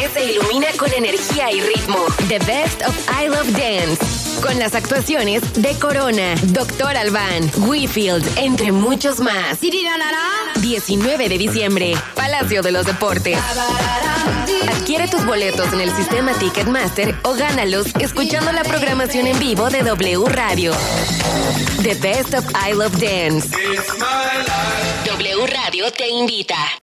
se ilumina con energía y ritmo. The Best of I Love Dance. Con las actuaciones de Corona, Dr. Alban, Whitfield, entre muchos más. 19 de diciembre, Palacio de los Deportes. Adquiere tus boletos en el sistema Ticketmaster o gánalos escuchando la programación en vivo de W Radio. The Best of I Love Dance. W Radio te invita.